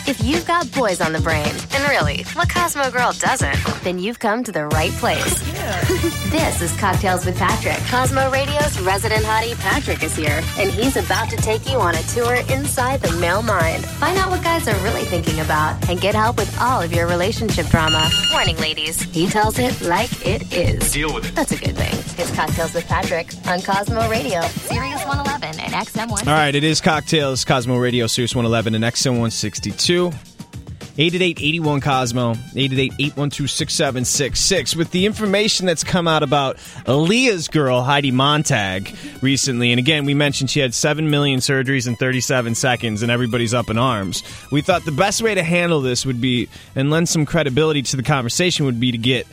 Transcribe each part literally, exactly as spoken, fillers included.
If you've got boys on the brain, and really, what Cosmo Girl doesn't, then you've come to the right place. Yeah. This is Cocktails with Patrick. Cosmo Radio's resident hottie Patrick is here, and he's about to take you on a tour inside the male mind. Find out what guys are really thinking about and get help with all of your relationship drama. Warning, ladies, he tells it like it is. Deal with it. That's a good thing. It's Cocktails with Patrick on Cosmo Radio, Sirius one eleven and X M one. All right, it is Cocktails, Cosmo Radio, Sirius one eleven and X M one sixty-two. eight eight eight, eight one, Cosmo, eight eight eight, eight one two, six seven six six. With the information that's come out about Aaliyah's girl, Heidi Montag, recently, and again, we mentioned she had seven million surgeries in thirty-seven seconds, and everybody's up in arms. We thought the best way to handle this would be, and lend some credibility to the conversation, would be to get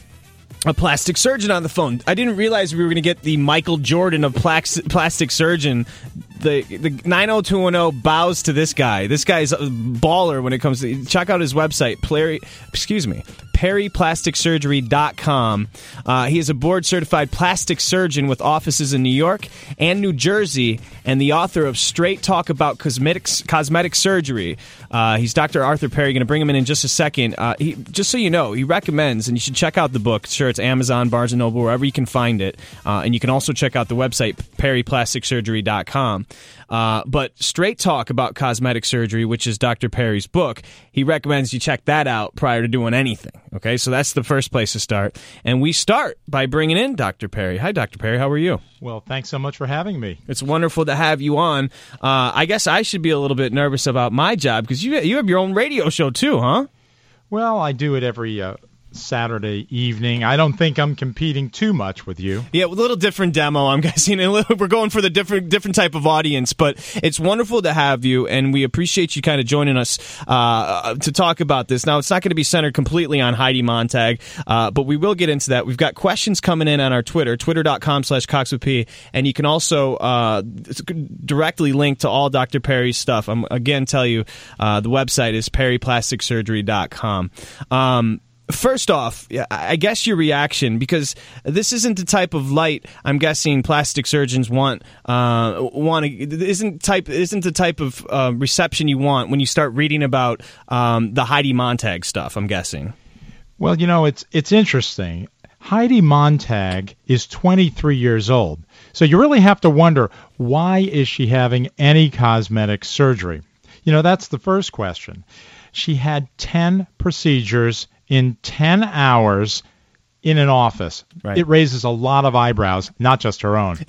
a plastic surgeon on the phone. I didn't realize we were going to get the Michael Jordan of plax- plastic surgeon. The the nine oh two one oh bows to this guy. This guy's a baller when it comes to... Check out his website, Perry, excuse me, perry plastic surgery dot com. Uh, he is a board-certified plastic surgeon with offices in New York and New Jersey, and the author of Straight Talk About Cosmetics, Cosmetic Surgery. Uh, he's Doctor Arthur Perry. Going to bring him in in just a second. Uh, he, just so you know, he recommends, and you should check out the book. Sure, it's Amazon, Barnes and Noble, wherever you can find it. Uh, and you can also check out the website, perry plastic surgery dot com. Uh, but Straight Talk About Cosmetic Surgery, which is Doctor Perry's book, he recommends you check that out prior to doing anything. Okay, so that's the first place to start. And we start by bringing in Doctor Perry. Hi, Doctor Perry. How are you? Well, thanks so much for having me. It's wonderful to have you on. Uh, I guess I should be a little bit nervous about my job because you, you have your own radio show too, huh? Well, I do it every... Uh Saturday evening. I don't think I'm competing too much with you. Yeah, a little different demo, I'm guessing. We're going for the different different type of audience, but it's wonderful to have you, and we appreciate you kind of joining us uh, to talk about this. Now, it's not going to be centered completely on Heidi Montag, uh, but we will get into that. We've got questions coming in on our Twitter, twitter.com slash coxwithp, and you can also uh, directly link to all Doctor Perry's stuff. I'm again tell you, uh, the website is perry plastic surgery dot com. Um, First off, I guess your reaction, because this isn't the type of light I'm guessing plastic surgeons want. Uh, want to, isn't type isn't the type of uh, reception you want when you start reading about um, the Heidi Montag stuff. I'm guessing. Well, you know, it's it's interesting. Heidi Montag is twenty-three years old, so you really have to wonder, why is she having any cosmetic surgery? You know, that's the first question. She had ten procedures in ten hours in an office. Right. It raises a lot of eyebrows, not just her own.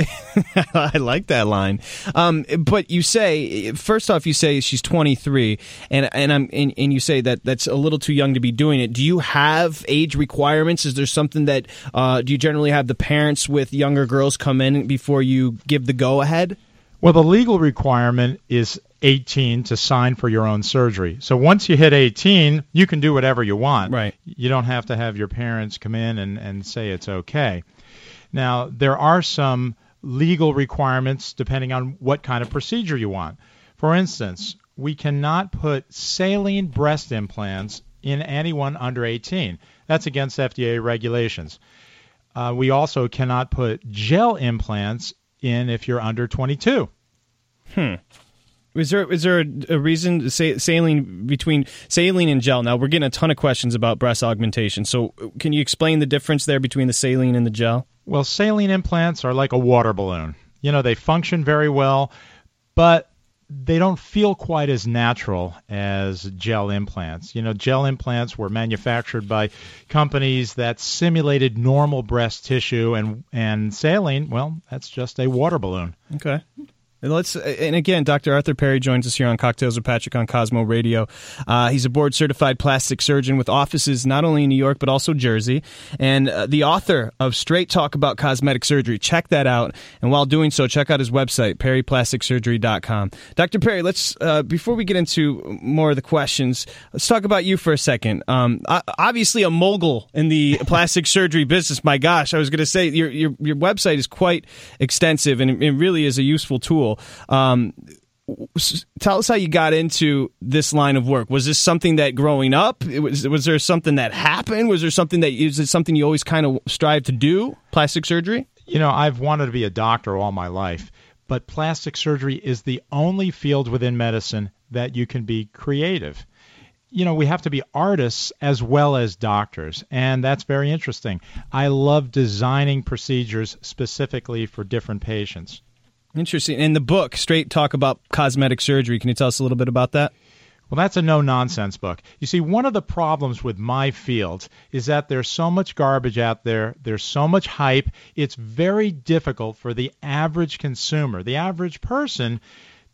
I like that line. Um, but you say, first off, you say she's twenty-three, and and I'm and, and you say that that's a little too young to be doing it. Do you have age requirements? Is there something that uh, do you generally have the parents with younger girls come in before you give the go ahead? Well, the legal requirement is eighteen to sign for your own surgery. So once you hit eighteen, you can do whatever you want. Right. You don't have to have your parents come in and, and say it's okay. Now, there are some legal requirements depending on what kind of procedure you want. For instance, we cannot put saline breast implants in anyone under eighteen. That's against F D A regulations. Uh, we also cannot put gel implants in if you're under twenty-two. Hmm. Is there is there a, a reason say, saline between saline and gel? Now, we're getting a ton of questions about breast augmentation. So can you explain the difference there between the saline and the gel? Well, saline implants are like a water balloon. You know, they function very well, but they don't feel quite as natural as gel implants. You know, gel implants were manufactured by companies that simulated normal breast tissue, and, and saline, well, that's just a water balloon. Okay. And let's and again, Doctor Arthur Perry joins us here on Cocktails with Patrick on Cosmo Radio. Uh, he's a board-certified plastic surgeon with offices not only in New York but also Jersey, and uh, the author of Straight Talk About Cosmetic Surgery. Check that out, and while doing so, check out his website, perry plastic surgery dot com. Doctor Perry, let's uh, before we get into more of the questions, let's talk about you for a second. Um, obviously, a mogul in the plastic surgery business. My gosh, I was going to say your, your your website is quite extensive, and it, it really is a useful tool. Um, tell us how you got into this line of work. Was this something that growing up, it was, was there something that happened? Was there something that, is it something you always kind of strive to do, plastic surgery? You know, I've wanted to be a doctor all my life, but plastic surgery is the only field within medicine that you can be creative. You know, we have to be artists as well as doctors, and that's very interesting. I love designing procedures specifically for different patients. Interesting. In the book, Straight Talk About Cosmetic Surgery, can you tell us a little bit about that? Well, that's a no-nonsense book. You see, one of the problems with my field is that there's so much garbage out there. There's so much hype. It's very difficult for the average consumer, the average person,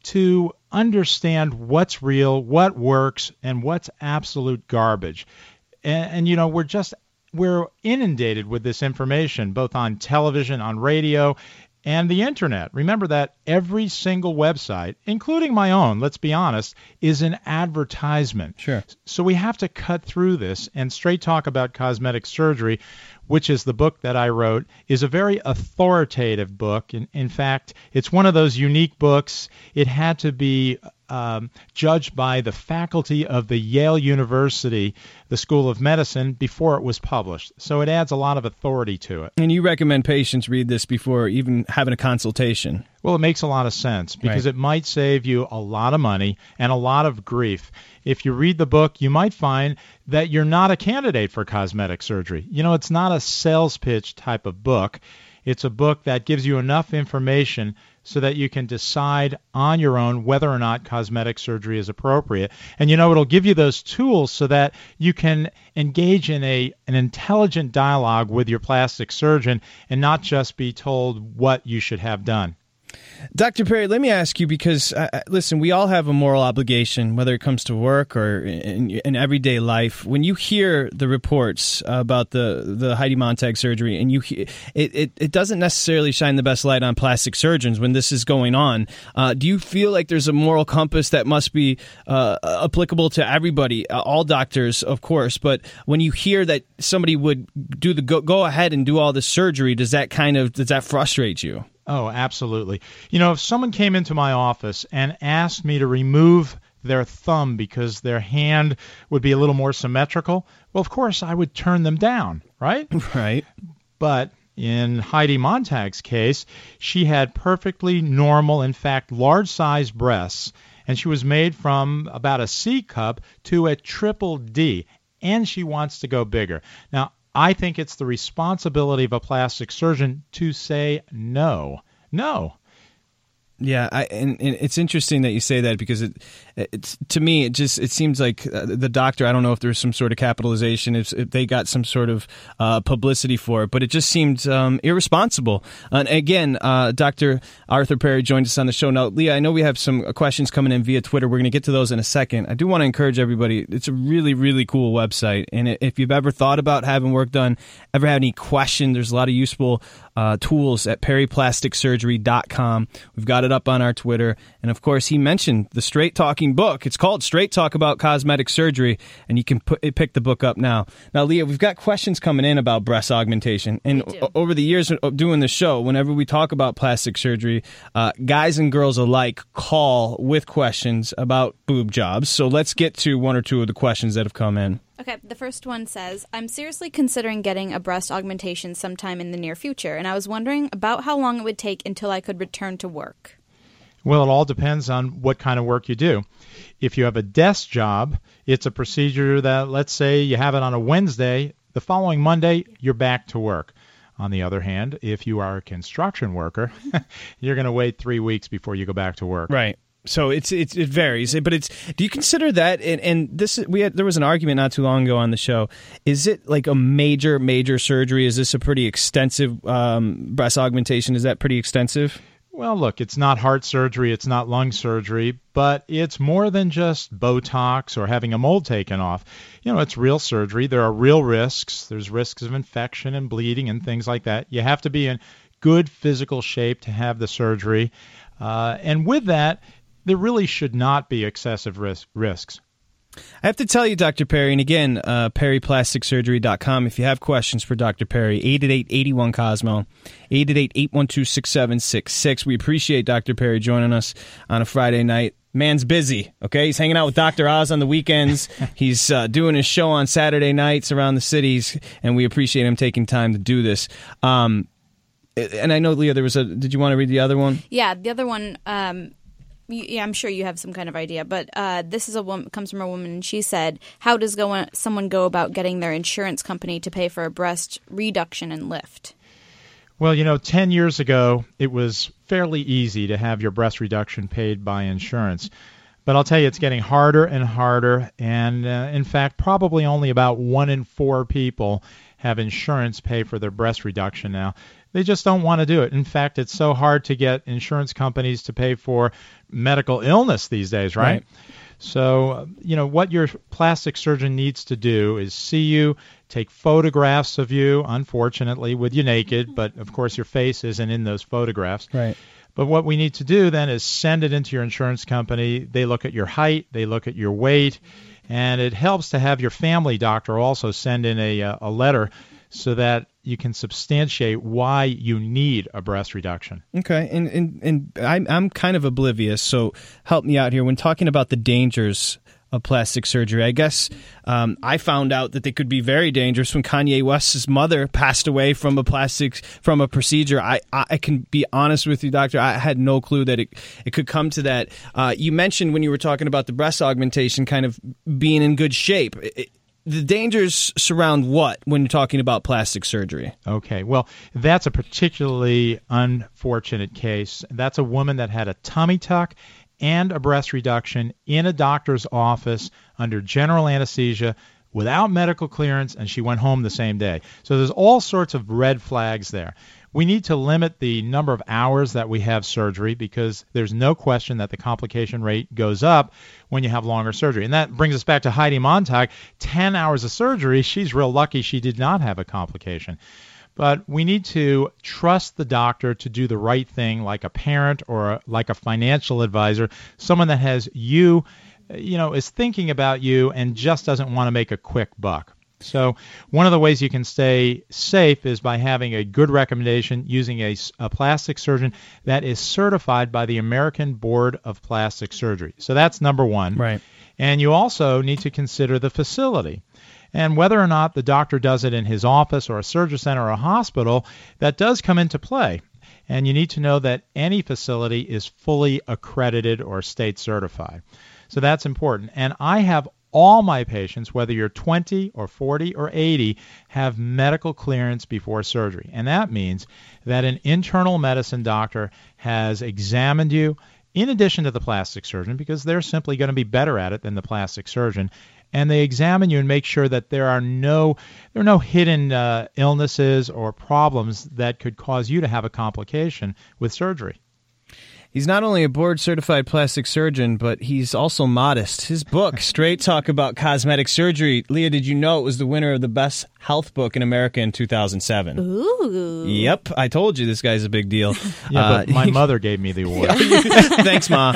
to understand what's real, what works, and what's absolute garbage. And, and you know, we're just we're inundated with this information, both on television, on radio, and the internet. Remember that every single website, including my own, let's be honest, is an advertisement. Sure. So we have to cut through this, and Straight Talk About Cosmetic Surgery, which is the book that I wrote, is a very authoritative book. In, in fact, it's one of those unique books. It had to be um, judged by the faculty of the Yale University, the School of Medicine, before it was published. So it adds a lot of authority to it. And you recommend patients read this before even having a consultation? Well, it makes a lot of sense because Right. it might save you a lot of money and a lot of grief. If you read the book, you might find that you're not a candidate for cosmetic surgery. You know, it's not a sales pitch type of book. It's a book that gives you enough information so that you can decide on your own whether or not cosmetic surgery is appropriate. And, you know, it'll give you those tools so that you can engage in a an intelligent dialogue with your plastic surgeon and not just be told what you should have done. Doctor Perry, let me ask you, because, uh, listen, we all have a moral obligation, whether it comes to work or in, in everyday life. When you hear the reports about the, the Heidi Montag surgery, and you he- it, it, it doesn't necessarily shine the best light on plastic surgeons when this is going on, uh, do you feel like there's a moral compass that must be uh, applicable to everybody, uh, all doctors, of course, but when you hear that somebody would do the go, go ahead and do all this surgery, does that kind of, does that frustrate you? Oh, absolutely. You know, if someone came into my office and asked me to remove their thumb because their hand would be a little more symmetrical, well, of course, I would turn them down, right? Right. But in Heidi Montag's case, she had perfectly normal, in fact, large-sized breasts, and she was made from about a C cup to a triple D, and she wants to go bigger. Now, I think it's the responsibility of a plastic surgeon to say no. No. Yeah, I, and, and it's interesting that you say that because it, it's to me it just it seems like the doctor. I don't know if there's some sort of capitalization, if, if they got some sort of uh, publicity for it, but it just seemed um, irresponsible. And again, uh, Doctor Arthur Perry joined us on the show. Now, Leah, I know we have some questions coming in via Twitter. We're going to get to those in a second. I do want to encourage everybody. It's a really, really cool website, and if you've ever thought about having work done, ever had any question, there's a lot of useful uh, tools at perry plastic surgery dot com. We've got it up on our Twitter. And of course, he mentioned the Straight Talking book. It's called Straight Talk About Cosmetic Surgery, and you can put, pick the book up now. Now, Leah, we've got questions coming in about breast augmentation. And o- over the years of doing the show, whenever we talk about plastic surgery, uh, guys and girls alike call with questions about boob jobs. So let's get to one or two of the questions that have come in. Okay, the first one says, I'm seriously considering getting a breast augmentation sometime in the near future, and I was wondering about how long it would take until I could return to work. Well, it all depends on what kind of work you do. If you have a desk job, it's a procedure that, let's say you have it on a Wednesday, the following Monday, you're back to work. On the other hand, if you are a construction worker, you're going to wait three weeks before you go back to work. Right. So it's, it's it varies, but it's. Do you consider that? And, and this we had there was an argument not too long ago on the show. Is it like a major major surgery? Is this a pretty extensive um, breast augmentation? Is that pretty extensive? Well, look, it's not heart surgery, it's not lung surgery, but it's more than just Botox or having a mold taken off. You know, it's real surgery. There are real risks. There's risks of infection and bleeding and things like that. You have to be in good physical shape to have the surgery. Uh, and with that, there really should not be excessive risk, risks. I have to tell you, Doctor Perry, and again, uh, perry plastic surgery dot com, if you have questions for Doctor Perry, eight eight eight, eight one, Cosmo, eight eight eight, eight one two, six seven six six. We appreciate Doctor Perry joining us on a Friday night. Man's busy, okay? He's hanging out with Doctor Oz on the weekends. He's uh, doing his show on Saturday nights around the cities, and we appreciate him taking time to do this. Um, and I know, Leah, there was a... Did you want to read the other one? Yeah, the other one... Um, yeah, I'm sure you have some kind of idea, but uh, this is a woman comes from a woman, and she said, "How does go someone go about getting their insurance company to pay for a breast reduction and lift?" Well, you know, ten years ago, it was fairly easy to have your breast reduction paid by insurance. But I'll tell you, it's getting harder and harder, and uh, in fact, probably only about one in four people have insurance pay for their breast reduction now. They just don't want to do it. In fact, it's so hard to get insurance companies to pay for medical illness these days, right? right. So, uh, you know, what your plastic surgeon needs to do is see you, take photographs of you, unfortunately, with you naked, but of course your face isn't in those photographs. Right. But what we need to do then is send it into your insurance company. They look at your height, they look at your weight, and it helps to have your family doctor also send in a, a letter so that you can substantiate why you need a breast reduction. Okay, and and, and I'm, I'm kind of oblivious, so help me out here. When talking about the dangers of plastic surgery, I guess um, I found out that they could be very dangerous when Kanye West's mother passed away from a plastic from a procedure. I, I can be honest with you, doctor. I had no clue that it it could come to that. Uh, you mentioned when you were talking about the breast augmentation kind of being in good shape. It, The dangers surround what when you're talking about plastic surgery? Okay, well, that's a particularly unfortunate case. That's a woman that had a tummy tuck and a breast reduction in a doctor's office under general anesthesia without medical clearance, and she went home the same day. So there's all sorts of red flags there. We need to limit the number of hours that we have surgery because there's no question that the complication rate goes up when you have longer surgery. And that brings us back to Heidi Montag. ten hours of surgery, she's real lucky she did not have a complication. But we need to trust the doctor to do the right thing, like a parent or like a financial advisor, someone that has you, you know, is thinking about you and just doesn't want to make a quick buck. So one of the ways you can stay safe is by having a good recommendation using a, a plastic surgeon that is certified by the American Board of Plastic Surgery. So that's number one. Right. And you also need to consider the facility. And whether or not the doctor does it in his office or a surgery center or a hospital, that does come into play. And you need to know that any facility is fully accredited or state certified. So that's important. And I have all my patients, whether you're twenty or forty or eighty, have medical clearance before surgery. And that means that an internal medicine doctor has examined you in addition to the plastic surgeon, because they're simply going to be better at it than the plastic surgeon. And they examine you and make sure that there are no there are no hidden uh, illnesses or problems that could cause you to have a complication with surgery. He's not only a board-certified plastic surgeon, but he's also modest. His book, Straight Talk About Cosmetic Surgery, Leah, did you know it was the winner of the best health book in America in two thousand seven? Ooh. Yep, I told you this guy's a big deal. Yeah, uh, but my mother gave me the award. Thanks, Ma.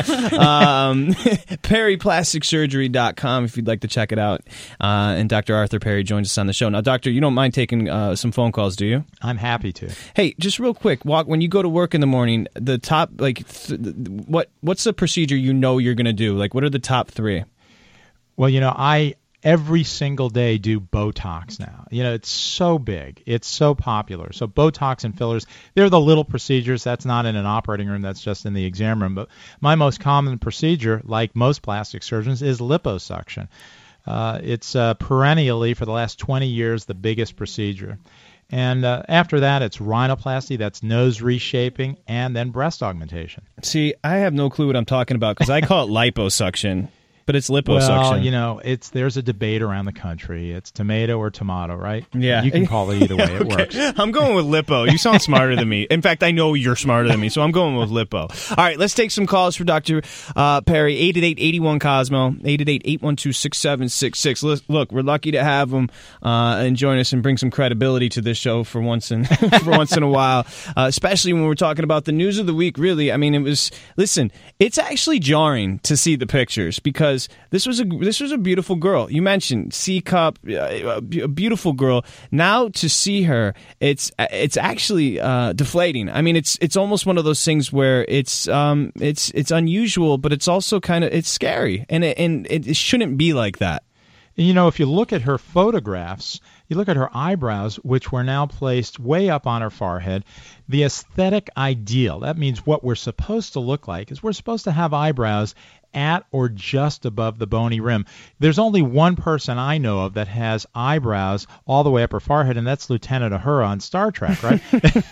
Um, Perry Plastic Surgery dot com if you'd like to check it out. Uh, and Doctor Arthur Perry joins us on the show. Now, Doctor, you don't mind taking uh, some phone calls, do you? I'm happy to. Hey, just real quick, walk when you go to work in the morning, the top, like, th- what what's the procedure you know you're going to do? Like, what are the top three? Well, you know, I every single day do Botox now. You know, it's so big. It's so popular. So Botox and fillers, they're the little procedures. That's not in an operating room. That's just in the exam room. But my most common procedure, like most plastic surgeons, is liposuction. Uh, it's uh, perennially, for the last twenty years, the biggest procedure. And uh, after that, it's rhinoplasty, that's nose reshaping, and then breast augmentation. See, I have no clue what I'm talking about because I call it liposuction, but it's liposuction. Well, you know, it's there's a debate around the country. It's tomato or tomato, right? Yeah. You can call it either way. It Okay. works. I'm going with lipo. You sound smarter than me. In fact, I know you're smarter than me, so I'm going with lipo. All right, let's take some calls for Doctor Uh, Perry. eight eight eight, eight one, Cosmo. eight eight eight, eight one two, six seven six six. Look, we're lucky to have him uh, and join us and bring some credibility to this show for once in for once in a while, uh, especially when we're talking about the news of the week. Really, I mean, it was. Listen, it's actually jarring to see the pictures because this was a this was a beautiful girl. You mentioned C cup, uh, a beautiful girl. Now to see her, it's it's actually uh, deflating. I mean, it's it's almost one of those things where it's um it's it's unusual, but it's also kind of it's scary, and it, and it shouldn't be like that. And, you know, if you look at her photographs, you look at her eyebrows, which were now placed way up on her forehead, the aesthetic ideal, that means what we're supposed to look like, is we're supposed to have eyebrows at or just above the bony rim. There's only one person I know of that has eyebrows all the way up her forehead, and that's Lieutenant Uhura on Star Trek, right?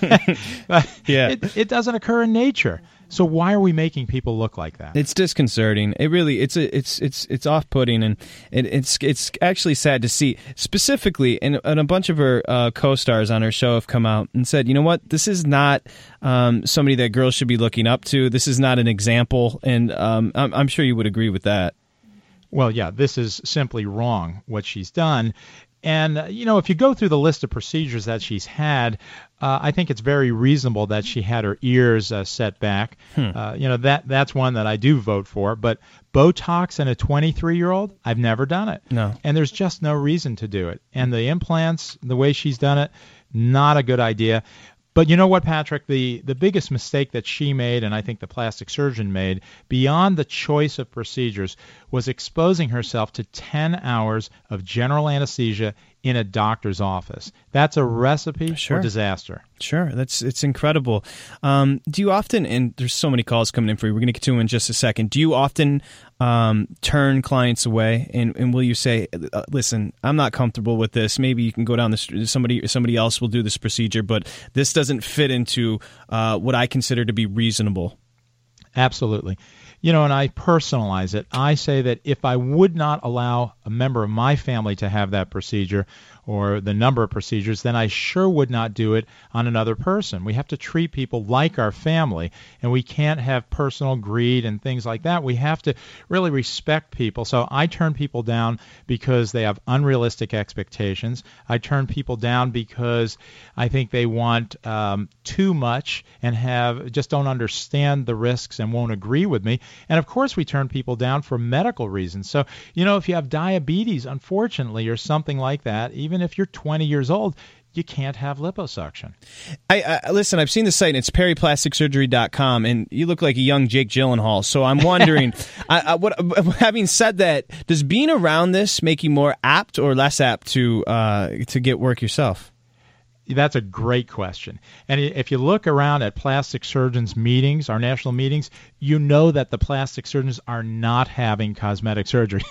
Yeah. It, it doesn't occur in nature. So why are we making people look like that? It's disconcerting. It really, it's a, it's it's it's off-putting, and it, it's it's actually sad to see. Specifically, and, and a bunch of her uh, co-stars on her show have come out and said, you know what, this is not um, somebody that girls should be looking up to. This is not an example, and um, I'm, I'm sure you would agree with that. Well, yeah, this is simply wrong, what she's done. And, uh, you know, if you go through the list of procedures that she's had, uh, I think it's very reasonable that she had her ears uh, set back. Hmm. Uh, you know, that that's one that I do vote for. But Botox in a twenty-three-year-old, I've never done it. No. And there's just no reason to do it. And the implants, the way she's done it, not a good idea. But you know what, Patrick? The, the biggest mistake that she made, and I think the plastic surgeon made, beyond the choice of procedures, was exposing herself to ten hours of general anesthesia in a doctor's office. That's a recipe Sure. for disaster. Sure, that's it's incredible. Um, do you often, and there's so many calls coming in for you, we're going to get to them in just a second, do you often um, turn clients away, and, and will you say, uh, listen, I'm not comfortable with this, maybe you can go down the street, somebody, somebody else will do this procedure, but this doesn't fit into uh, what I consider to be reasonable? Absolutely. You know, and I personalize it. I say that if I would not allow a member of my family to have that procedure or the number of procedures, then I sure would not do it on another person. We have to treat people like our family, and we can't have personal greed and things like that. We have to really respect people. So I turn people down because they have unrealistic expectations. I turn people down because I think they want um, too much and have just don't understand the risks and won't agree with me. And of course, we turn people down for medical reasons. So, you know, if you have diabetes, unfortunately, or something like that, even if you're twenty years old, you can't have liposuction. I, I listen, I've seen the site, and it's perry plastic surgery dot com, and you look like a young Jake Gyllenhaal. So I'm wondering, I, I, what, having said that, does being around this make you more apt or less apt to uh, to get work yourself? That's a great question. And if you look around at plastic surgeons' meetings, our national meetings, you know that the plastic surgeons are not having cosmetic surgery.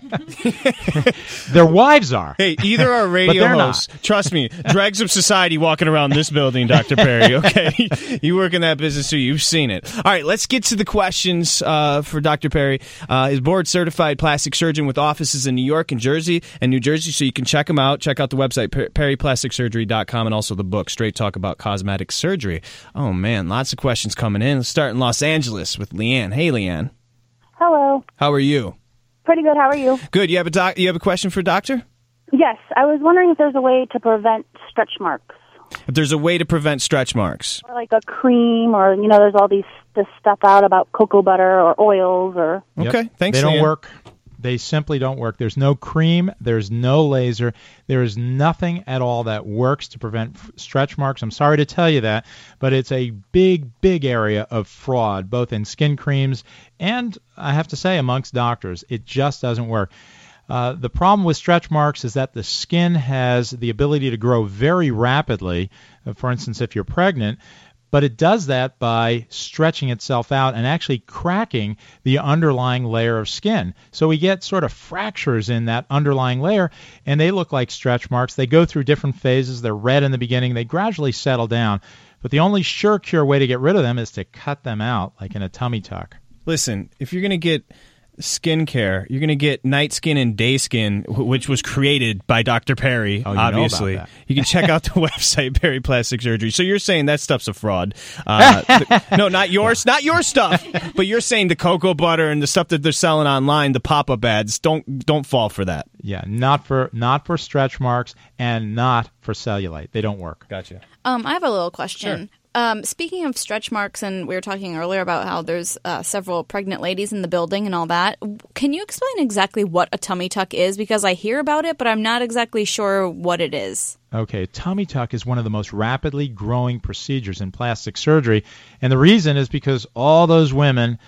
Their wives are. Hey, either are radio hosts. Not. Trust me, dregs of society walking around this building, Doctor Perry, okay? You work in that business, so you've seen it. All right, let's get to the questions uh, for Doctor Perry. Uh, he's board-certified plastic surgeon with offices in New York and Jersey and New Jersey, so you can check him out. Check out the website, perry plastic surgery dot com, and also the book, Straight Talk About Cosmetic Surgery. Oh, man, lots of questions coming in. Let's start in Los Angeles with Leanne. Hey, Leanne. Hello. How are you? Pretty good. How are you? Good. You have a doc- You have a question for Doctor? Yes. I was wondering if there's a way to prevent stretch marks. If there's a way to prevent stretch marks. Or like a cream, or, you know, there's all these this stuff out about cocoa butter or oils or... Okay, yep. thanks, They Leanne. don't work. They simply don't work. There's no cream. There's no laser. There is nothing at all that works to prevent f- stretch marks. I'm sorry to tell you that, but it's a big, big area of fraud, both in skin creams and, I have to say, amongst doctors. It just doesn't work. Uh, the problem with stretch marks is that the skin has the ability to grow very rapidly. Uh, for instance, if you're pregnant, but it does that by stretching itself out and actually cracking the underlying layer of skin. So we get sort of fractures in that underlying layer, and they look like stretch marks. They go through different phases. They're red in the beginning. They gradually settle down. But the only sure cure way to get rid of them is to cut them out, like in a tummy tuck. Listen, if you're going to get skincare, you're going to get night skin and day skin, which was created by Doctor Perry, oh, you obviously. Know about that. You can check out the website, Perry Plastic Surgery. So you're saying that stuff's a fraud. Uh, the, no, not yours, not your stuff, but you're saying the cocoa butter and the stuff that they're selling online, the pop-up ads, don't don't fall for that. Yeah, not for not for stretch marks and not for cellulite. They don't work. Gotcha. Um, I have a little question. Sure. Um, speaking of stretch marks, and we were talking earlier about how there's uh, several pregnant ladies in the building and all that, can you explain exactly what a tummy tuck is? Because I hear about it, but I'm not exactly sure what it is. Okay, tummy tuck is one of the most rapidly growing procedures in plastic surgery, and the reason is because all those women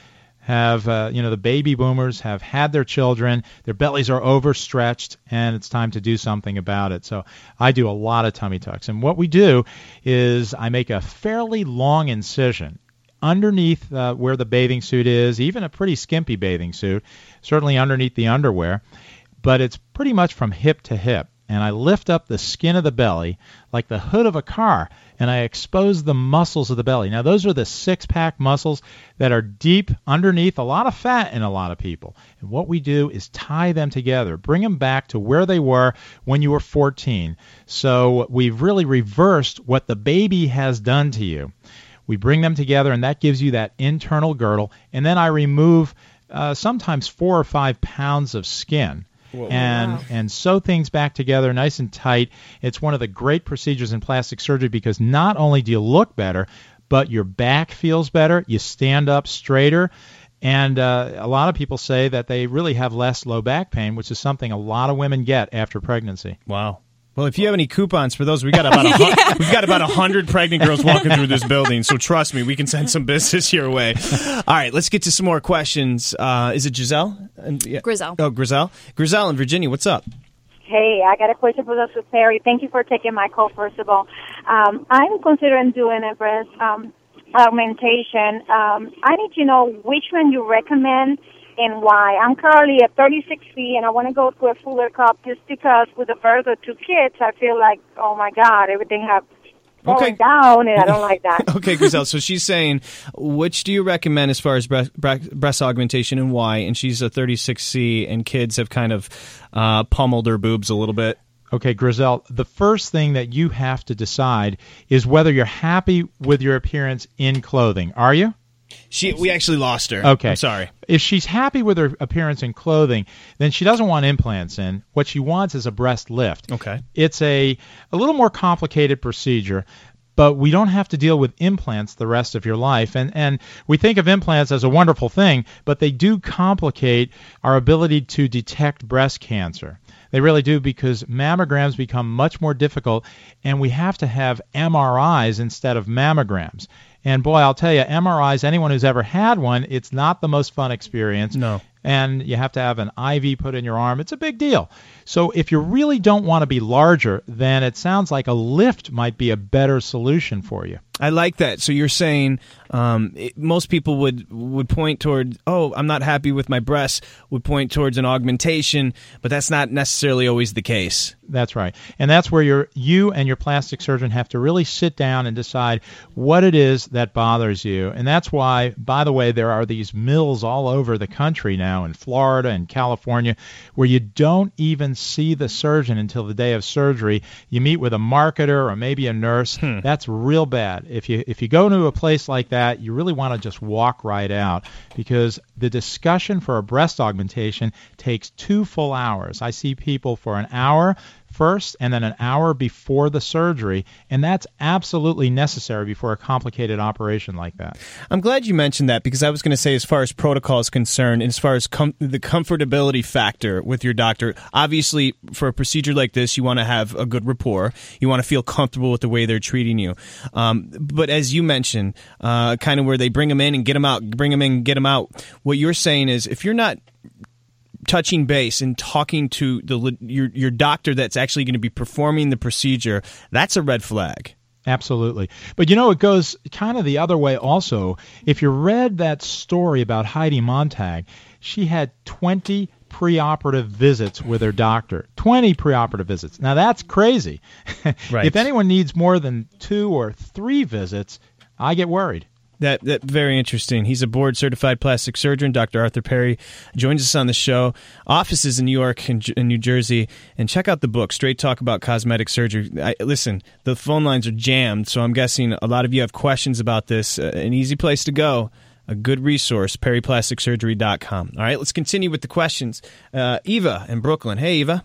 have, uh, you know, the baby boomers have had their children, their bellies are overstretched, and it's time to do something about it. So I do a lot of tummy tucks. And what we do is I make a fairly long incision underneath uh, where the bathing suit is, even a pretty skimpy bathing suit, certainly underneath the underwear, but it's pretty much from hip to hip. And I lift up the skin of the belly like the hood of a car, and I expose the muscles of the belly. Now, those are the six-pack muscles that are deep underneath a lot of fat in a lot of people. And what we do is tie them together, bring them back to where they were when you were fourteen. So we've really reversed what the baby has done to you. We bring them together, and that gives you that internal girdle. And then I remove uh, sometimes four or five pounds of skin. Whoa, and wow. and sew things back together nice and tight. It's one of the great procedures in plastic surgery because not only do you look better, but your back feels better, you stand up straighter, and uh, a lot of people say that they really have less low back pain, which is something a lot of women get after pregnancy. Wow. Well, if you have any coupons for those, we got about a hun- yeah. we've got about a hundred pregnant girls walking through this building. So trust me, we can send some business your way. All right, let's get to some more questions. Uh, is it Giselle? And, yeah. Griselle. Oh, Griselle. Griselle in Virginia. What's up? Hey, I got a question for Doctor Perry. Thank you for taking my call. First of all, um, I'm considering doing a breast um, augmentation. Um, I need to know which one you recommend and why. I'm currently at thirty-six feet, and I want to go to a fuller cup just because with the birth of two kids, I feel like, oh, my God, everything has fallen okay. down, and I don't like that. Okay, Griselle, so she's saying, which do you recommend as far as breast, breast augmentation and why? And she's a thirty-six C, and kids have kind of uh, pummeled her boobs a little bit. Okay, Griselle, the first thing that you have to decide is whether you're happy with your appearance in clothing. Are you? She, we actually lost her. Okay. I'm sorry. If she's happy with her appearance in clothing, then she doesn't want implants in. What she wants is a breast lift. Okay. It's a, a little more complicated procedure, but we don't have to deal with implants the rest of your life. And, and we think of implants as a wonderful thing, but they do complicate our ability to detect breast cancer. They really do, because mammograms become much more difficult, and we have to have M R Is instead of mammograms. And boy, I'll tell you, M R Is, anyone who's ever had one, it's not the most fun experience. No. And you have to have an I V put in your arm. It's a big deal. So if you really don't want to be larger, then it sounds like a lift might be a better solution for you. I like that. So you're saying um, it, most people would would point toward, oh, I'm not happy with my breasts, would point towards an augmentation, but that's not necessarily always the case. That's right. And that's where you're, you and your plastic surgeon have to really sit down and decide what it is that bothers you. And that's why, by the way, there are these mills all over the country now in Florida and California where you don't even see the surgeon until the day of surgery. You meet with a marketer or maybe a nurse. Hmm. That's real bad. If you if you go to a place like that, you really want to just walk right out, because the discussion for a breast augmentation takes two full hours. I see people for an hour first and then an hour before the surgery, and that's absolutely necessary before a complicated operation like that. I'm glad you mentioned that, because I was going to say, as far as protocol is concerned, and as far as com- the comfortability factor with your doctor, obviously for a procedure like this, you want to have a good rapport. You want to feel comfortable with the way they're treating you. Um, but as you mentioned, uh, kind of where they bring them in and get them out, bring them in and get them out, what you're saying is, if you're not touching base and talking to the your your doctor that's actually going to be performing the procedure, that's a red flag. Absolutely. But you know, it goes kind of the other way also. If you read that story about Heidi Montag, she had twenty preoperative visits with her doctor. twenty preoperative visits. Now that's crazy. Right. If anyone needs more than two or three visits, I get worried. That that very interesting. He's a board-certified plastic surgeon. Doctor Arthur Perry joins us on the show. Offices in New York and, and New Jersey. And check out the book, Straight Talk About Cosmetic Surgery. I, listen, the phone lines are jammed, so I'm guessing a lot of you have questions about this. Uh, an easy place to go, a good resource, perry plastic surgery dot com. All right, let's continue with the questions. Uh, Eva in Brooklyn. Hey, Eva.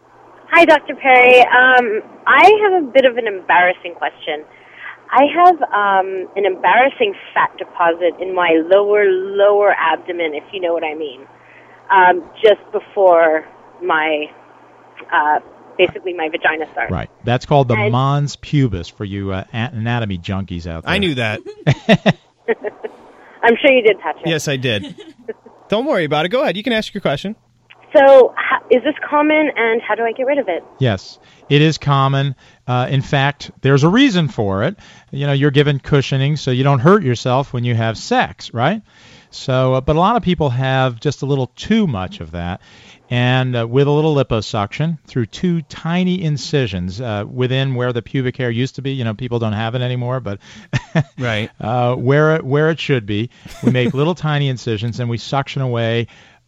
Hi, Doctor Perry. Um, I have a bit of an embarrassing question. I have um, an embarrassing fat deposit in my lower, lower abdomen, if you know what I mean, um, just before my, uh, basically my vagina starts. Right. That's called the and, mons pubis for you uh, anatomy junkies out there. I knew that. I'm sure you did, Patrick. Yes, I did. Don't worry about it. Go ahead. You can ask your question. So, how, is this common, and how do I get rid of it? Yes, it is common. Uh, in fact, there's a reason for it. You know, you're given cushioning so you don't hurt yourself when you have sex, right? So, uh, but a lot of people have just a little too much of that. And uh, with a little liposuction through two tiny incisions uh, within where the pubic hair used to be, you know, people don't have it anymore, but right uh, where it, where it should be, we make little tiny incisions and we suction away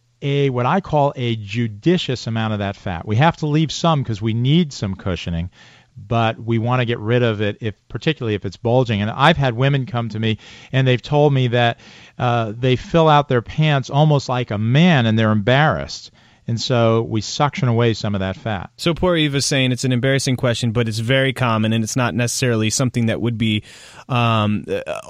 a what I call a judicious amount of that fat. We have to leave some because we need some cushioning, but we want to get rid of it, if particularly if it's bulging. And I've had women come to me and they've told me that uh, they fill out their pants almost like a man and they're embarrassed. And so we suction away some of that fat. So poor Eva's saying it's an embarrassing question, but it's very common, and it's not necessarily something that would be um,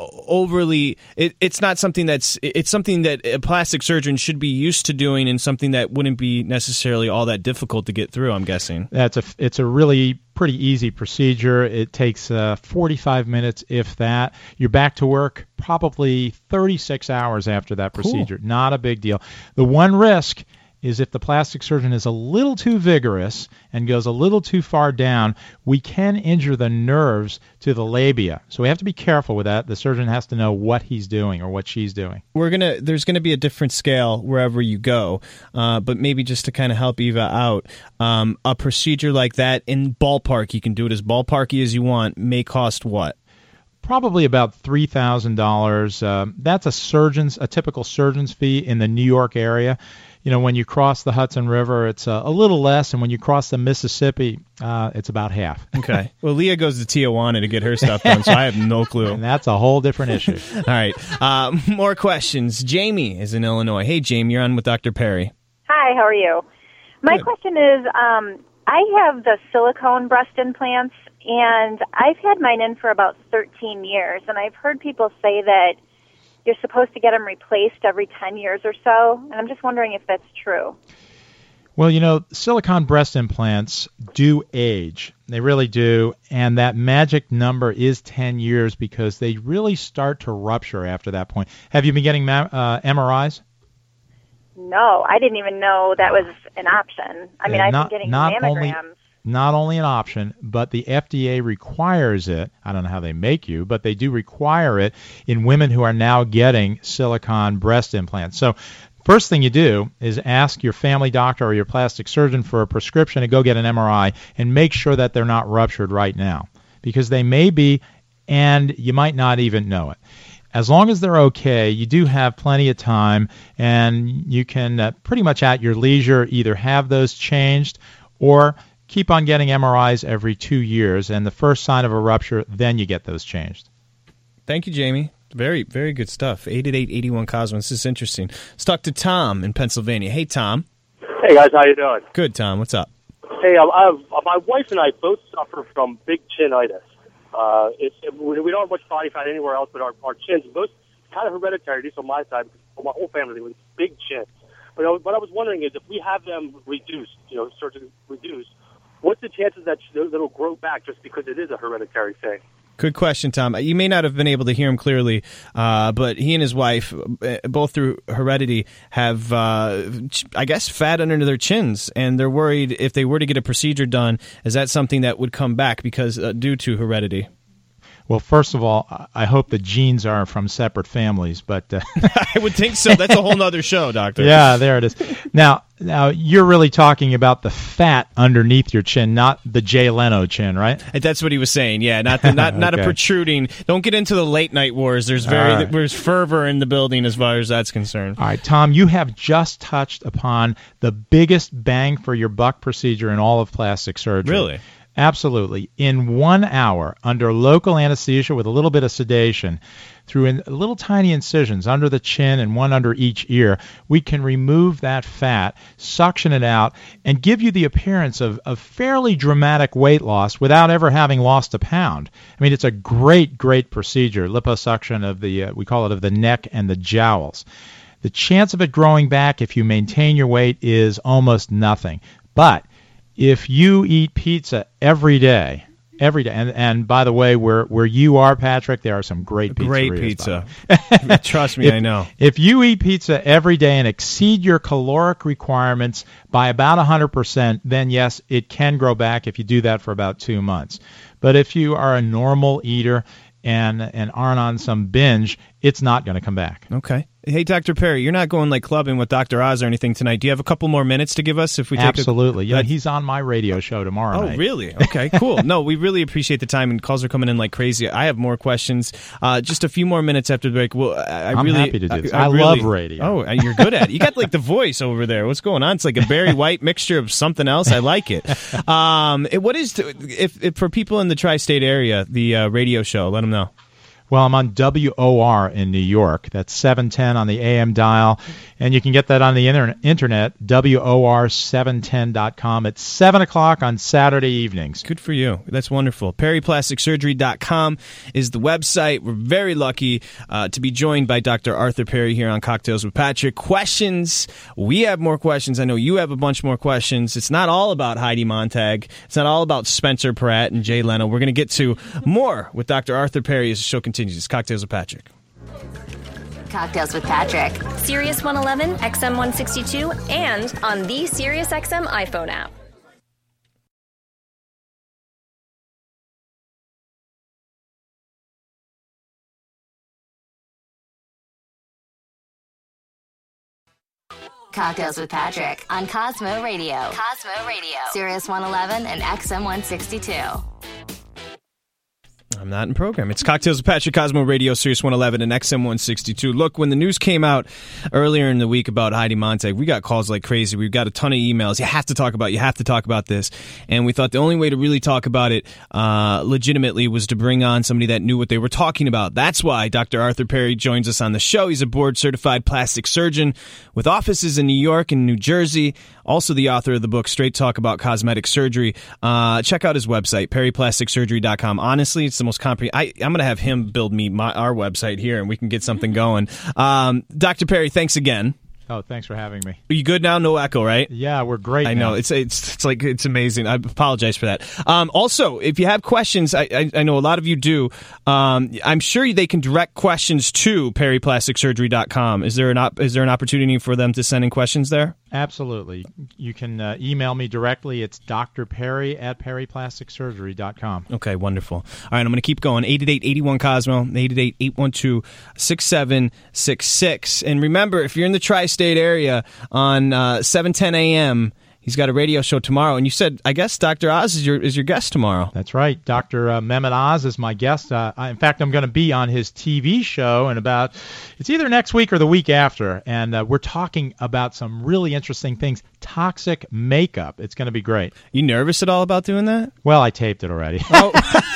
overly. It, it's not something that's. It's something that a plastic surgeon should be used to doing, and something that wouldn't be necessarily all that difficult to get through, I'm guessing. That's a. It's a really pretty easy procedure. It takes uh, forty-five minutes, if that. You're back to work probably thirty-six hours after that procedure. Cool. Not a big deal. The one risk is if the plastic surgeon is a little too vigorous and goes a little too far down, we can injure the nerves to the labia. So we have to be careful with that. The surgeon has to know what he's doing or what she's doing. We're gonna. There's going to be a different scale wherever you go, uh, but maybe just to kind of help Eva out, um, a procedure like that in ballpark, you can do it as ballparky as you want, may cost what? Probably about three thousand dollars. Uh, that's a surgeon's, a typical surgeon's fee in the New York area. You know, when you cross the Hudson River, it's uh, a little less, and when you cross the Mississippi, uh, it's about half. Okay. Well, Leah goes to Tijuana to get her stuff done, so I have no clue. And that's a whole different issue. All right. Uh, more questions. Jamie is in Illinois. Hey, Jamie, you're on with Doctor Perry. Hi, how are you? My Good. question is, um, I have the silicone breast implants, and I've had mine in for about thirteen years, and I've heard people say that you're supposed to get them replaced every ten years or so, and I'm just wondering if that's true. Well, you know, silicone breast implants do age. They really do, and that magic number is ten years because they really start to rupture after that point. Have you been getting ma- uh, M R Is? No, I didn't even know that was an option. I mean, Yeah, I've not- been getting not mammograms. only- Not only an option, but the F D A requires it. I don't know how they make you, but they do require it in women who are now getting silicone breast implants. So first thing you do is ask your family doctor or your plastic surgeon for a prescription to go get an M R I and make sure that they're not ruptured right now, because they may be, and you might not even know it. As long as they're okay, you do have plenty of time, and you can uh, pretty much at your leisure either have those changed or keep on getting M R Is every two years, and the first sign of a rupture, then you get those changed. Thank you, Jamie. Very, very good stuff. eight eight eight, eight one, Cosmo. This is interesting. Let's talk to Tom in Pennsylvania. Hey, Tom. Hey, guys. How you doing? Good, Tom. What's up? Hey, um, I've, uh, my wife and I both suffer from big chinitis. Uh, it's, it, we we don't have much body fat anywhere else, but our, our chins, both kind of hereditary, at least on my side, because my whole family with big chins. But uh, what I was wondering is if we have them reduced, you know, surgically reduced, what's the chances that it'll grow back just because it is a hereditary thing? Good question, Tom. You may not have been able to hear him clearly, uh, but he and his wife, both through heredity, have, uh, I guess, fat under their chins, and they're worried if they were to get a procedure done, is that something that would come back because uh, due to heredity? Well, first of all, I hope the genes are from separate families, but uh, I would think so. That's a whole nother show, Doctor. Yeah, there it is. Now, now you're really talking about the fat underneath your chin, not the Jay Leno chin, right? That's what he was saying. Yeah, not the, not not Okay. a protruding. Don't get into the late night wars. There's very All right. there's fervor in the building as far as that's concerned. All right, Tom, you have just touched upon the biggest bang for your buck procedure in all of plastic surgery. Really? Absolutely. In one hour, under local anesthesia with a little bit of sedation, through in, little tiny incisions under the chin and one under each ear, we can remove that fat, suction it out, and give you the appearance of, of fairly dramatic weight loss without ever having lost a pound. I mean, it's a great, great procedure, liposuction of the, uh, we call it of the neck and the jowls. The chance of it growing back if you maintain your weight is almost nothing. But if you eat pizza every day, Every day. And and by the way, where where you are, Patrick, there are some great pizzerias. Great pizza. Trust me, if, I know. If you eat pizza every day and exceed your caloric requirements by about one hundred percent, then yes, it can grow back if you do that for about two months. But if you are a normal eater and and aren't on some binge, it's not going to come back. Okay. Hey, Doctor Perry, you're not going like clubbing with Doctor Oz or anything tonight. Do you have a couple more minutes to give us if we take Absolutely. A, yeah, he's on my radio show tomorrow oh, night. Oh, really? Okay, cool. No, we really appreciate the time, and calls are coming in like crazy. I have more questions. Uh, just a few more minutes after the break. Well, I, I I'm really, happy to do this. I, I, I really, love radio. Oh, you're good at it. You got like the voice over there. What's going on? It's like a Barry White mixture of something else. I like it. Um, it what is the, if, if for people in the tri-state area, the uh, radio show? Let them know. Well, I'm on W O R in New York. That's seven ten on the A M dial. And you can get that on the inter- internet, W O R seven ten dot com. It's seven o'clock on Saturday evenings. Good for you. That's wonderful. Perry Plastic Surgery dot com is the website. We're very lucky uh, to be joined by Doctor Arthur Perry here on Cocktails with Patrick. Questions. We have more questions. I know you have a bunch more questions. It's not all about Heidi Montag. It's not all about Spencer Pratt and Jay Leno. We're going to get to more with Doctor Arthur Perry as the show continues. It's Cocktails with Patrick. Cocktails with Patrick. Sirius one eleven, X M one sixty-two, and on the Sirius X M iPhone app. Cocktails with Patrick on Cosmo Radio. Cosmo Radio. Sirius one eleven and X M one sixty-two. I'm not in program. It's Cocktails with Patrick, Cosmo Radio, Sirius one eleven and X M one sixty-two. Look, when the news came out earlier in the week about Heidi Montag, we got calls like crazy. We got a ton of emails. You have to talk about it. You have to talk about this. And we thought the only way to really talk about it uh, legitimately was to bring on somebody that knew what they were talking about. That's why Doctor Arthur Perry joins us on the show. He's a board-certified plastic surgeon with offices in New York and New Jersey. Also the author of the book, Straight Talk About Cosmetic Surgery. Uh, check out his website, Perry Plastic Surgery dot com. Honestly, it's the most comprehensive. I'm going to have him build me my, our website here, and we can get something going. Um, Doctor Perry, thanks again. Oh, thanks for having me. Are you good now? No echo, right? Yeah, we're great I now. know. It's it's it's like it's amazing. I apologize for that. Um, also, if you have questions, I, I, I know a lot of you do. Um, I'm sure they can direct questions to Perry Plastic Surgery dot com. Is there an op- is there an opportunity for them to send in questions there? Absolutely. You can uh, email me directly. It's D R Perry at Perry Plastic Surgery dot com. Okay, wonderful. All right, I'm going to keep going. eight eight eight, eight one, Cosmo, eight eight eight, eight one two, six seven six six. And remember, if you're in the tri-state area on uh, seven ten a.m., he's got a radio show tomorrow. And you said, I guess Doctor Oz is your is your guest tomorrow. That's right. Doctor Uh, Mehmet Oz is my guest. Uh, I, in fact, I'm going to be on his T V show in about, it's either next week or the week after. And uh, we're talking about some really interesting things. Toxic makeup. It's going to be great. You nervous at all about doing that? Well, I taped it already. Oh.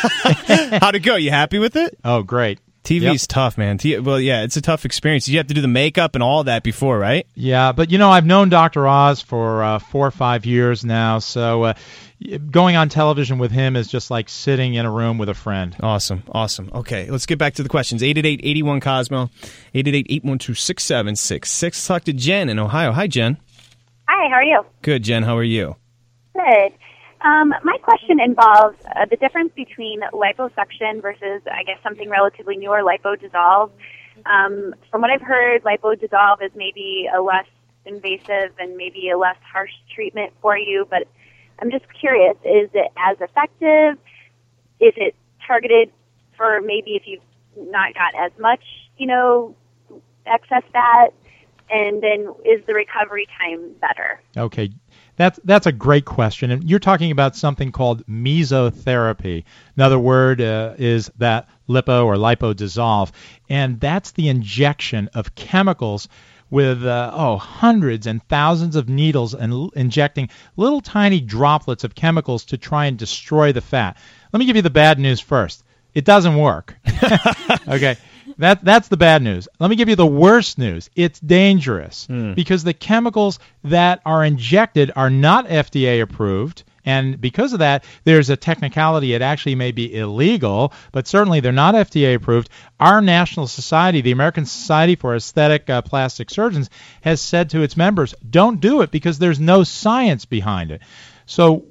How'd it go? You happy with it? Oh, great. T V's Yep. tough, man. T- well, yeah, it's a tough experience. You have to do the makeup and all that before, right? Yeah, but you know, I've known Doctor Oz for uh, four or five years now, so uh, going on television with him is just like sitting in a room with a friend. Awesome, awesome. Okay, let's get back to the questions. eight eight eight, eight one, Cosmo, eight eight eight, eight one two, six seven six six. Talk to Jen in Ohio. Hi, Jen. Hi, how are you? Good, Jen. How are you? Good. Um, my question involves uh, the difference between liposuction versus, I guess, something relatively newer, lipo-dissolve. Um, from what I've heard, lipo-dissolve is maybe a less invasive and maybe a less harsh treatment for you, but I'm just curious, is it as effective? Is it targeted for maybe if you've not got as much, you know, excess fat? And then is the recovery time better? Okay. That's that's a great question, and you're talking about something called mesotherapy. Another word uh, is that lipo or lipo-dissolve, and that's the injection of chemicals with uh, oh hundreds and thousands of needles and l- injecting little tiny droplets of chemicals to try and destroy the fat. Let me give you the bad news first. It doesn't work. Okay. That that's the bad news. Let me give you the worst news. It's dangerous mm. because the chemicals that are injected are not F D A approved, and because of that, there's a technicality. It actually may be illegal, but certainly they're not F D A approved. Our national society, the American Society for Aesthetic uh, Plastic Surgeons, has said to its members, don't do it because there's no science behind it. So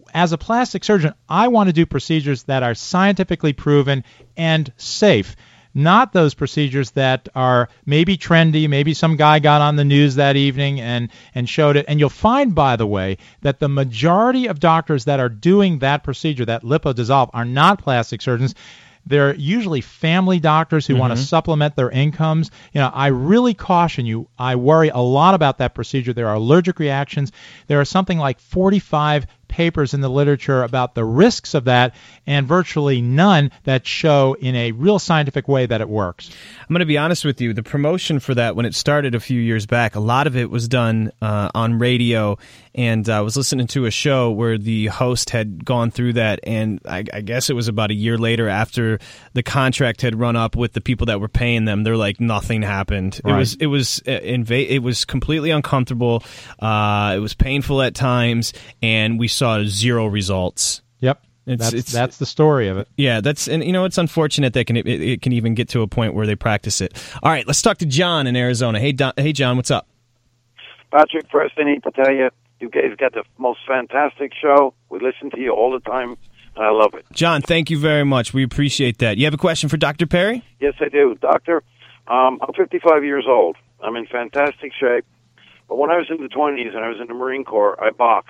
as a plastic surgeon, I want to do procedures that are scientifically proven and safe. Not those procedures that are maybe trendy, maybe some guy got on the news that evening and, and showed it. And you'll find, by the way, that the majority of doctors that are doing that procedure, that lipodissolve, are not plastic surgeons. They're usually family doctors who mm-hmm. want to supplement their incomes. You know, I really caution you. I worry a lot about that procedure. There are allergic reactions. There are something like forty-five papers in the literature about the risks of that, and virtually none that show in a real scientific way that it works. I'm going to be honest with you. The promotion for that, when it started a few years back, a lot of it was done uh, on radio, and I was listening to a show where the host had gone through that, and I, I guess it was about a year later after the contract had run up with the people that were paying them. They're like, nothing happened. Right. It was it was inva- it was completely uncomfortable. Uh, it was painful at times, and we saw zero results. Yep. It's, that's, it's, that's the story of it. Yeah, that's and you know it's unfortunate that can it, it can even get to a point where they practice it. All right, let's talk to John in Arizona. Hey, Don, hey, John, what's up? Patrick, first I need to tell you, you guys got the most fantastic show. We listen to you all the time, and I love it. John, thank you very much. We appreciate that. You have a question for Doctor Perry? Yes, I do, Doctor. Um, I'm fifty-five years old. I'm in fantastic shape, but when I was in the twenties and I was in the Marine Corps, I boxed.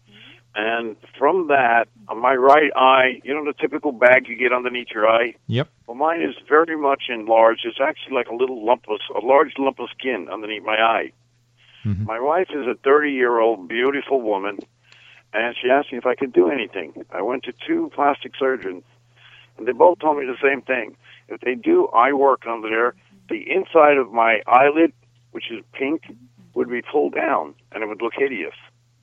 And from that, on my right eye, you know the typical bag you get underneath your eye? Yep. Well, mine is very much enlarged. It's actually like a little lump of, a large lump of skin underneath my eye. Mm-hmm. My wife is a thirty-year-old beautiful woman, and she asked me if I could do anything. I went to two plastic surgeons, and they both told me the same thing. If they do eye work under there, the inside of my eyelid, which is pink, would be pulled down, and it would look hideous.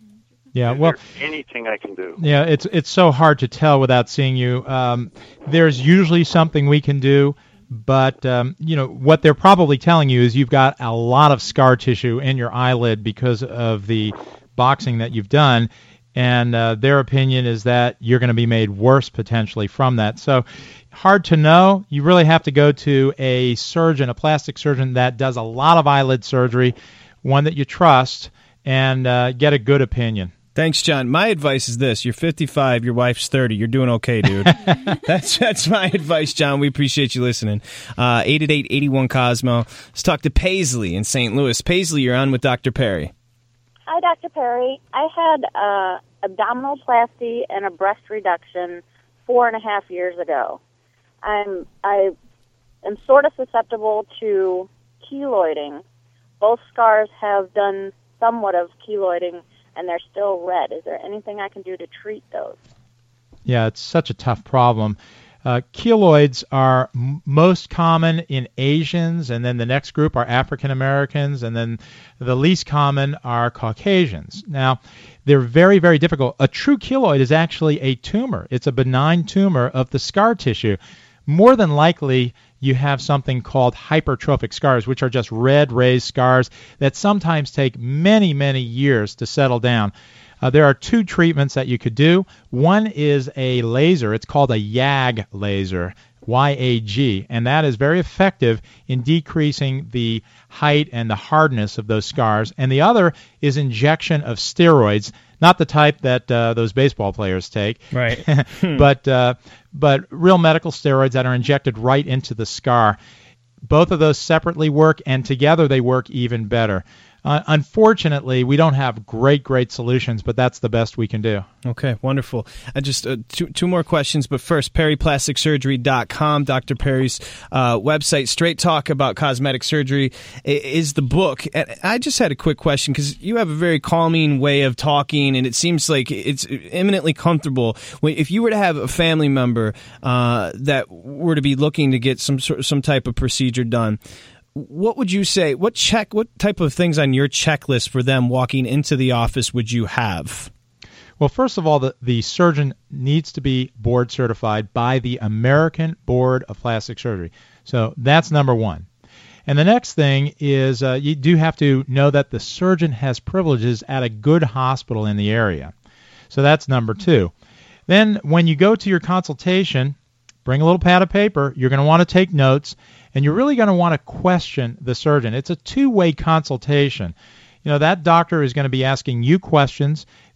Yeah, Is well, there anything I can do? Yeah, it's it's so hard to tell without seeing you. Um, there's usually something we can do, but um, you know what they're probably telling you is you've got a lot of scar tissue in your eyelid because of the boxing that you've done, and uh, their opinion is that you're going to be made worse potentially from that. So hard to know. You really have to go to a surgeon, a plastic surgeon that does a lot of eyelid surgery, one that you trust, and uh, get a good opinion. Thanks, John. My advice is this. You're fifty-five, your wife's thirty. You're doing okay, dude. that's that's my advice, John. We appreciate you listening. Uh, eight eight eight, eight one, Cosmo. Let's talk to Paisley in Saint Louis. Paisley, you're on with Doctor Perry. Hi, Doctor Perry. I had uh, abdominoplasty and a breast reduction four and a half years ago. I'm I am sort of susceptible to keloiding. Both scars have done somewhat of keloiding, and they're still red. Is there anything I can do to treat those? Yeah, it's such a tough problem. Uh, keloids are m- most common in Asians, and then the next group are African Americans, and then the least common are Caucasians. Now, they're very, very difficult. A true keloid is actually a tumor. It's a benign tumor of the scar tissue. More than likely, you have something called hypertrophic scars, which are just red raised scars that sometimes take many, many years to settle down. Uh, there are two treatments that you could do. One is a laser. It's called a Y A G laser, Y A G, and that is very effective in decreasing the height and the hardness of those scars. And the other is injection of steroids, not the type that uh, those baseball players take, right? but uh, but real medical steroids that are injected right into the scar. Both of those separately work, and together they work even better. Uh, unfortunately, we don't have great, great solutions, but that's the best we can do. Okay, wonderful. I just uh, two two more questions, but first, perry plastic surgery dot com, Doctor Perry's uh, website. Straight talk about cosmetic surgery is the book. And I just had a quick question because you have a very calming way of talking, and it seems like it's eminently comfortable. If you were to have a family member uh, that were to be looking to get some sort some type of procedure done, what would you say? What check? What type of things on your checklist for them walking into the office would you have? Well, first of all, the, the surgeon needs to be board certified by the American Board of Plastic Surgery. So that's number one. And the next thing is uh, you do have to know that the surgeon has privileges at a good hospital in the area. So that's number two. Then when you go to your consultation, bring a little pad of paper. You're going to want to take notes, and you're really going to want to question the surgeon. It's a two-way consultation. You know, that doctor is going to be asking you questions.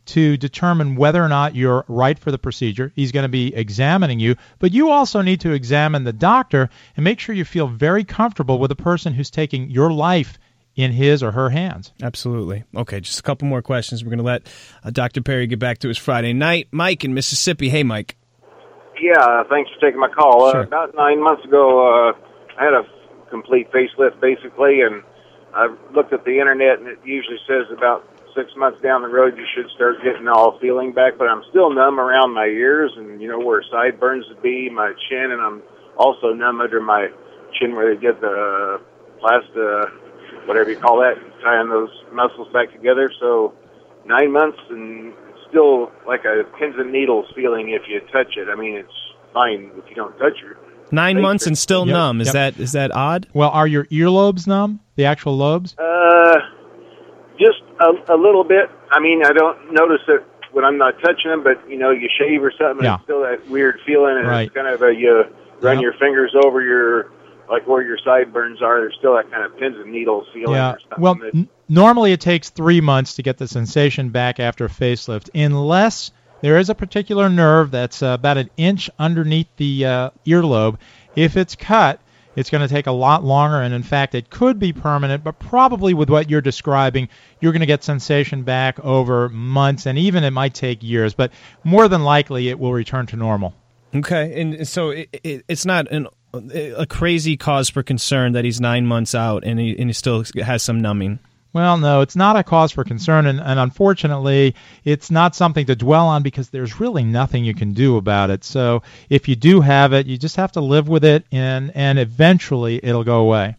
to determine whether or not you're right for the procedure. He's going to be examining you, but you also need to examine the doctor and make sure you feel very comfortable with the person who's taking your life in his or her hands. Absolutely. Okay, just a couple more questions. We're going to let uh, Doctor Perry get back to his Friday night. Mike in Mississippi. Hey, Mike. Yeah, thanks for taking my call. Sure. Uh, about nine months ago, uh, I had a complete facelift, basically, and I looked at the internet, and it usually says about six months down the road you should start getting all feeling back, but I'm still numb around my ears and, you know, where sideburns would be, my chin, and I'm also numb under my chin where they get the uh, plasta, whatever you call that, tying those muscles back together. So nine months and still like a pins and needles feeling if you touch it. I mean, it's fine if you don't touch it. Nine months and still Yep, numb. Is yep. that is that odd? Well, are your earlobes numb, the actual lobes? Uh, just a, a little bit. I mean, I don't notice it when I'm not touching them, but, you know, you shave or something, Yeah. it's still that weird feeling, and Right. it's kind of a, you run Yep. your fingers over your, like where your sideburns are, there's still that kind of pins and needles feeling Yeah. or something. Well, that- n- normally it takes three months to get the sensation back after a facelift, unless there is a particular nerve that's uh, about an inch underneath the uh, earlobe. If it's cut, it's going to take a lot longer, and in fact, it could be permanent, but probably with what you're describing, you're going to get sensation back over months, and even it might take years, but more than likely it will return to normal. Okay, and so it, it, it's not an, a crazy cause for concern that he's nine months out and he, and he still has some numbing. Well, no, it's not a cause for concern, and, and unfortunately, it's not something to dwell on because there's really nothing you can do about it. So if you do have it, you just have to live with it, and, and eventually it'll go away.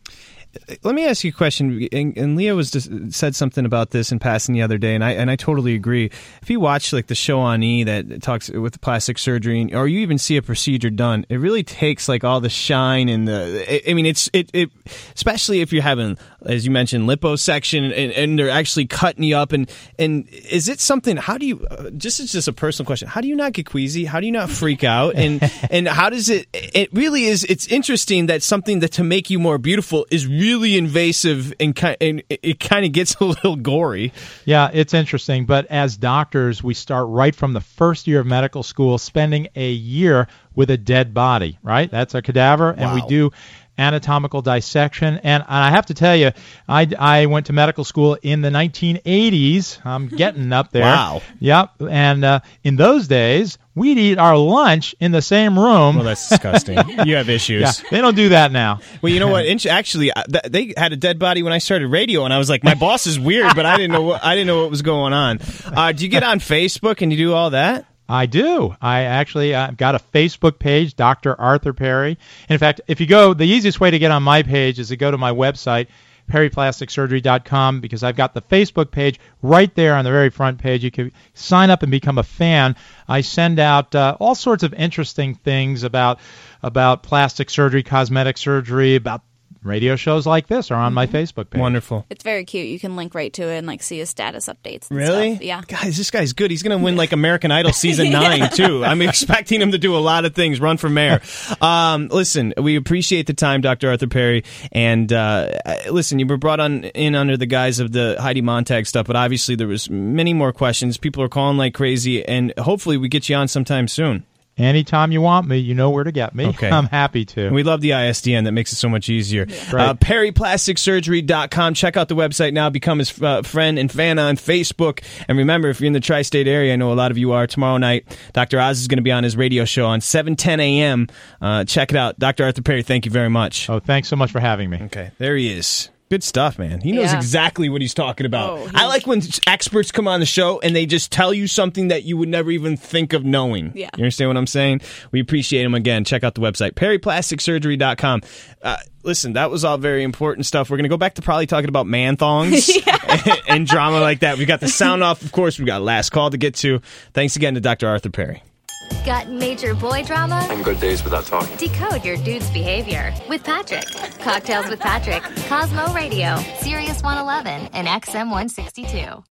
Let me ask you a question. And, and Leah was just said something about this in passing the other day, and I and I totally agree. If you watch like the show on E that talks with plastic surgery, or you even see a procedure done, it really takes like all the shine and the. I mean, it's it, it especially if you're having, as you mentioned, liposuction, and, and they're actually cutting you up. And and is it something? How do you? Uh, just it's just a personal question. How do you not get queasy? How do you not freak out? And and how does it? It really is. It's interesting that something that to make you more beautiful is really really invasive and, ki- and it kind of gets a little gory. Yeah, it's interesting. But as doctors, we start right from the first year of medical school spending a year with a dead body, right? That's a cadaver, and we do anatomical dissection. And I have to tell you, I, I went to medical school in the nineteen eighties. I'm getting up there. Wow. Yep. And uh, in those days, we'd eat our lunch in the same room. Well, that's disgusting. You have issues. Yeah, they don't do that now. Well, you know what? Actually, they had a dead body when I started radio, and I was like, my boss is weird, but I didn't know what, I didn't know what was going on. Uh, do you get on Facebook and you do all that? I do. I actually I've got a Facebook page, Doctor Arthur Perry. In fact, if you go, the easiest way to get on my page is to go to my website, perry plastic surgery dot com, because I've got the Facebook page right there on the very front page. You can sign up and become a fan. I send out uh, all sorts of interesting things about about plastic surgery, cosmetic surgery, about radio shows like this are on my Facebook page. Wonderful. It's very cute. You can link right to it and like see his status updates. And Really? Stuff. Yeah. Guys, this guy's good. He's going to win like American Idol season nine too. I'm expecting him to do a lot of things. Run for mayor. Um, listen, we appreciate the time, Doctor Arthur Perry. And uh, listen, you were brought on in under the guise of the Heidi Montag stuff, but obviously there was many more questions. People are calling like crazy, and hopefully we get you on sometime soon. Anytime you want me, you know where to get me. Okay. I'm happy to. We love the I S D N. That makes it so much easier. Yeah. Right. Uh, perry plastic surgery dot com. Check out the website now. Become his uh, friend and fan on Facebook. And remember, if you're in the tri-state area, I know a lot of you are, tomorrow night, Doctor Oz is going to be on his radio show on seven ten a.m. Uh, check it out. Doctor Arthur Perry, thank you very much. Oh, thanks so much for having me. Okay, there he is. Good stuff, man. He knows Yeah. exactly what he's talking about. Oh, I like when experts come on the show and they just tell you something that you would never even think of knowing. Yeah. You understand what I'm saying? We appreciate him again. Check out the website, perry plastic surgery dot com. Uh, listen, that was all very important stuff. We're going to go back to probably talking about man thongs and, and drama like that. We got the sound off, of course. We got last call to get to. Thanks again to Doctor Arthur Perry. Got major boy drama? I'm good days without talking. Decode your dude's behavior with Patrick. Cocktails with Patrick, Cosmo Radio, Sirius one eleven, and X M one sixty-two.